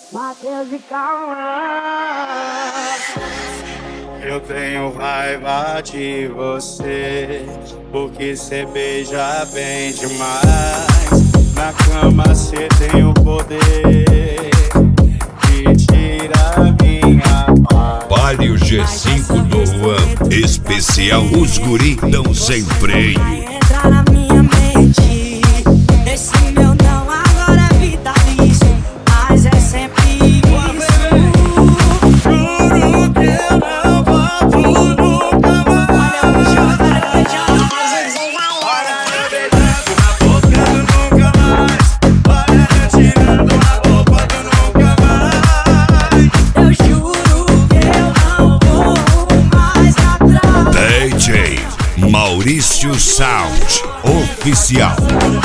Matheus e Cauã. Eu tenho raiva de você, porque cê beija bem demais. Na cama cê tem o poder de tirar minha paz. Palio G5 do Juan, especial Os Guri Tão Sem Freio. Entra na minha mente, esse meu não agora é vitalício, mas é sempre isso. Juro que eu não volto nunca mais. Olha eu beijando na boca do nunca mais. Olha eu tirando a roupa do nunca mais. Eu juro que eu não vou mais atrás. DJ Maurício Sound Oficial.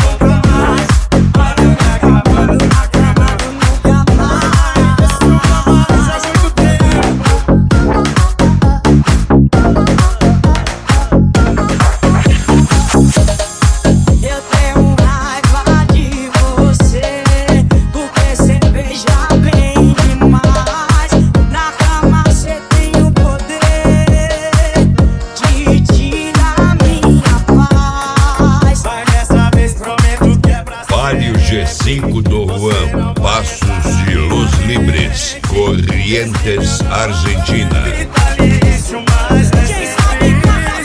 Eu tenho raiva de você, porque cê beija bem demais. Na cama cê tem o poder de tirar minha paz. Mas dessa vez prometo que é pra Palio G5 do Juan, Passos de Los Libres, Corrientes, Argentina. vitalício, mas é Quem sabe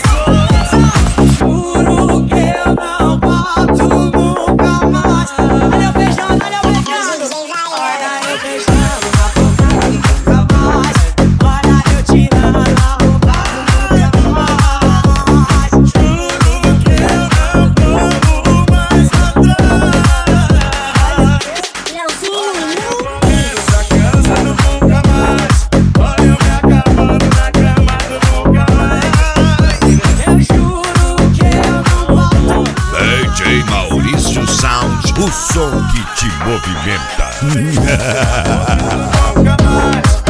juro que eu não volto nunca mais. Olha eu beijando, olha eu beijando. Olha eu beijando na boca do nunca mais. Olha eu tirando a roupa do nunca mais. juro que eu não como mais atrás. Essa cansa do nunca mais. Olha eu me acabando na cama do nunca mais. Eu juro que eu não volto mais. DJ Maurício Sound, o som que te movimenta. Nunca mais.